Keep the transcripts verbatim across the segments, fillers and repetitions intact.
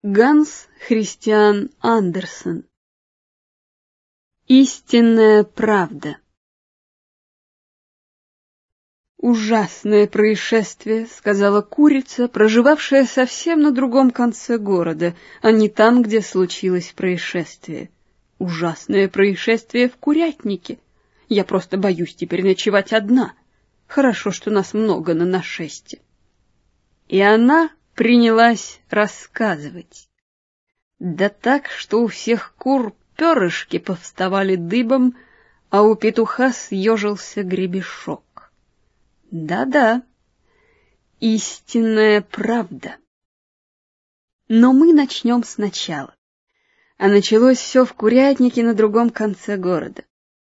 Ганс Христиан Андерсен. Истинная правда. «Ужасное происшествие», — сказала курица, проживавшая совсем на другом конце города, а не там, где случилось происшествие. «Ужасное происшествие в курятнике. Я просто боюсь теперь ночевать одна. Хорошо, что нас много на нашесте». И она принялась рассказывать. Да так, что у всех кур перышки повставали дыбом, а у петуха съежился гребешок. Да-да, истинная правда. Но мы начнем сначала. А началось все в курятнике на другом конце города.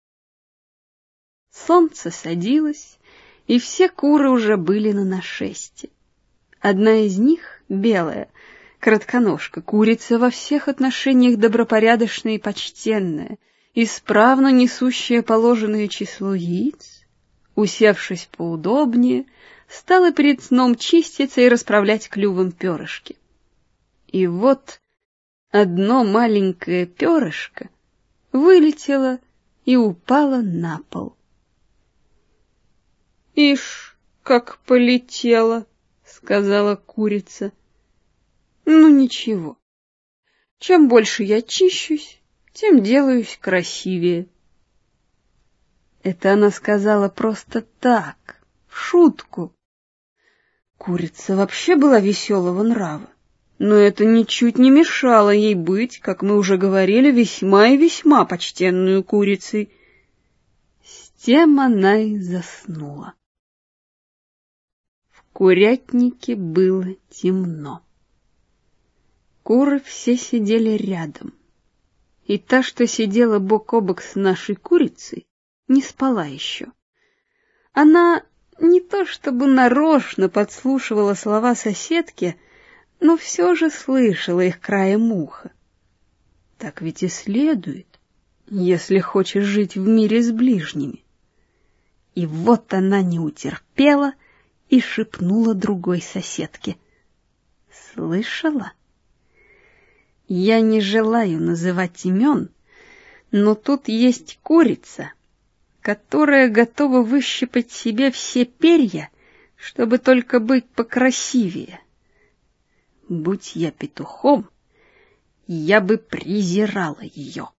Солнце садилось, и все куры уже были на нашесте. Одна из них, белая, коротконожка, курица во всех отношениях добропорядочная и почтенная, исправно несущая положенное число яиц, усевшись поудобнее, стала перед сном чиститься и расправлять клювом перышки. И вот одно маленькое перышко вылетело и упало на пол. «Ишь, как полетело!» — сказала курица. «Ну ничего. Чем больше я чищусь, тем делаюсь красивее». Это она сказала просто так, в шутку. Курица вообще была веселого нрава, но это ничуть не мешало ей быть, как мы уже говорили, весьма и весьма почтенную курицей. С тем она и заснула. В курятнике было темно. Куры все сидели рядом, и та, что сидела бок о бок с нашей курицей, не спала еще. Она не то чтобы нарочно подслушивала слова соседки, но все же слышала их краем уха. Так ведь и следует, если хочешь жить в мире с ближними. И вот она не утерпела и шепнула другой соседке: «Слышала? Я не желаю называть имен, но тут есть курица, которая готова выщипать себе все перья, чтобы только быть покрасивее. Будь я петухом, я бы презирала ее».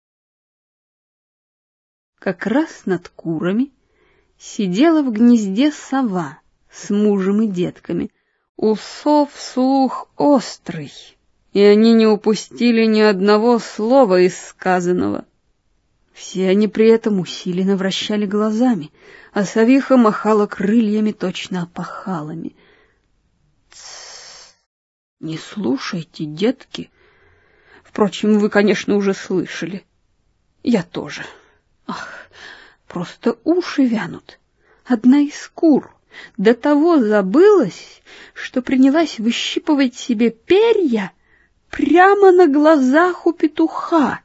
Как раз над курами сидела в гнезде сова с мужем и детками. У сов слух острый, и они не упустили ни одного слова из сказанного. Все они при этом усиленно вращали глазами, а совиха махала крыльями точно опахалами. «Тссс! Не слушайте, детки. Впрочем, вы, конечно, уже слышали. Я тоже. Ах, просто уши вянут. Одна из кур до того забылась, что принялась выщипывать себе перья прямо на глазах у петуха.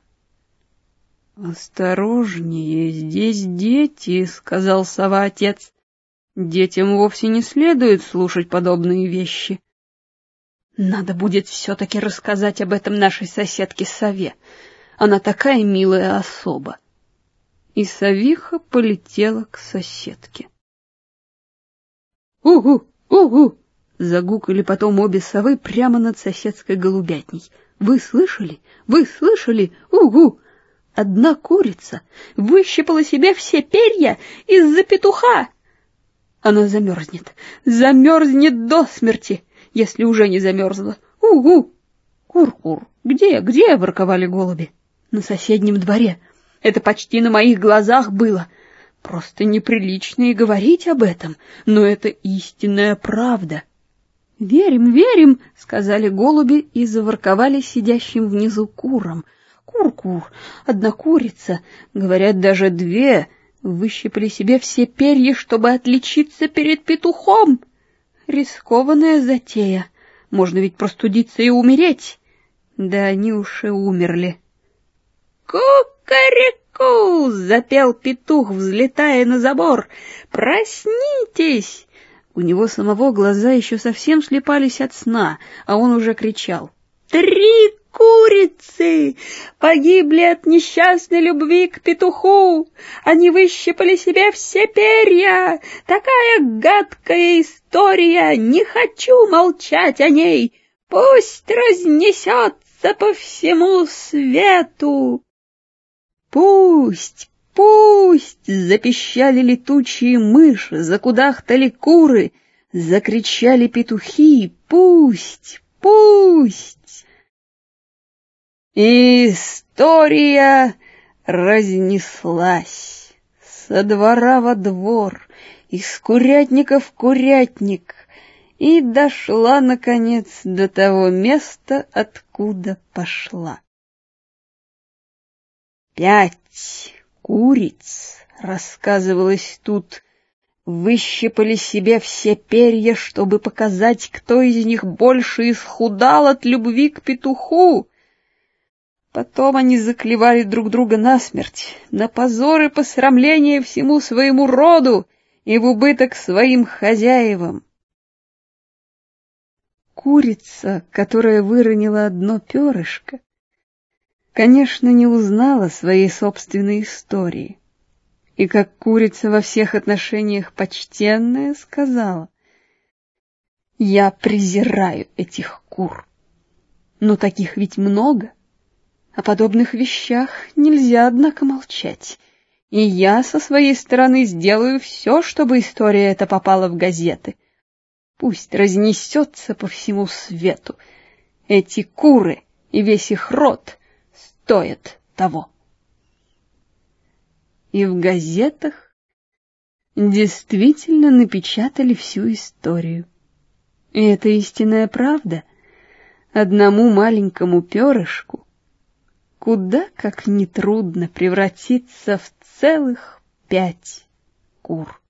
«Осторожнее, здесь дети», — сказал сова-отец. «Детям вовсе не следует слушать подобные вещи». «Надо будет все-таки рассказать об этом нашей соседке-сове. Она такая милая особа». И совиха полетела к соседке. «Угу, угу!» — загукали потом обе совы прямо над соседской голубятней. «Вы слышали? Вы слышали? Угу!» Одна курица выщипала себе все перья из-за петуха. Она замерзнет, замерзнет до смерти, если уже не замерзла. Угу! Кур-кур, где, где? — ворковали голуби. На соседнем дворе. Это почти на моих глазах было. Просто неприлично и говорить об этом, но это истинная правда. «Верим, верим!» — сказали голуби и заворковали сидящим внизу курам. Кур-кур, одна курица, говорят, даже две, выщипали себе все перья, чтобы отличиться перед петухом. Рискованная затея. Можно ведь простудиться и умереть. Да они уж и умерли. «Ку-ка-ре-ку!» — запел петух, взлетая на забор. «Проснитесь!» У него самого глаза еще совсем слепались от сна, а он уже кричал: Три курицы погибли от несчастной любви к петуху. Они выщипали себе все перья. Такая гадкая история. Не хочу молчать о ней. Пусть разнесется по всему свету. Пусть, пусть, запищали летучие мыши, закудахтали куры, закричали петухи. Пусть, пусть. И история разнеслась со двора во двор, из курятника в курятник, и дошла, наконец, до того места, откуда пошла. Пять куриц, рассказывалось тут, выщипали себе все перья, чтобы показать, кто из них больше исхудал от любви к петуху. Потом они заклевали друг друга насмерть, на позор и посрамление всему своему роду и в убыток своим хозяевам. Курица, которая выронила одно перышко, конечно, не узнала своей собственной истории, и как курица во всех отношениях почтенная сказала: «Я презираю этих кур, но таких ведь много». О подобных вещах нельзя, однако, молчать, и я со своей стороны сделаю все, чтобы история эта попала в газеты. Пусть разнесется по всему свету. Эти куры и весь их род стоят того. И в газетах действительно напечатали всю историю. И это истинная правда. Одному маленькому перышку куда как нетрудно превратиться в целых пять кур.